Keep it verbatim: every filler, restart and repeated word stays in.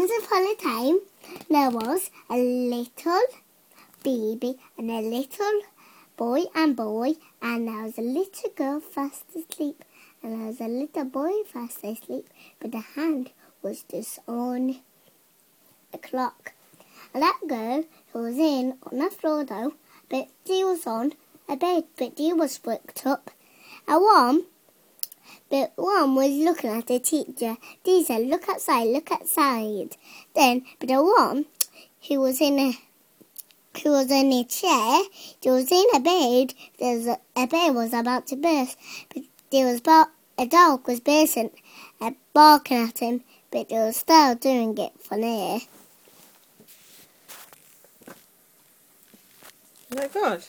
Once upon a time, there was a little baby and a little boy and boy, and there was a little girl fast asleep, and there was a little boy fast asleep, but the hand was just on a clock. And that girl was in on the floor though, but she was on a bed, but she was waked up. And one, but one was looking at the teacher. She said, "Look outside, look outside." Then, but the one who was in a who was in a chair, she was in a bed. There was a, a bed was about to burst, but there was bar- a dog was bursting, uh, barking at him, but they were still doing it for near. Is that good?